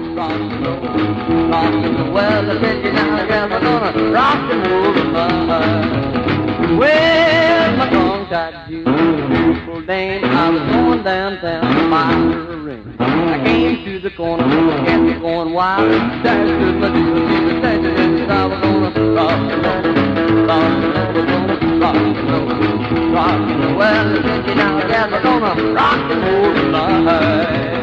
rock and roll, rock and roll. Well, I said you now, I guess I'm gonna rock and roll tonight. Well, my tongue tied you, beautiful dame. I was going downtown to buy her a ring. I came to the corner, kept me going wild. There stood my dealer, she was saying that I was gonna rock and roll, rock and roll, rock and roll, rock and roll. Well, I said you now, I guess I'm gonna rock and roll tonight.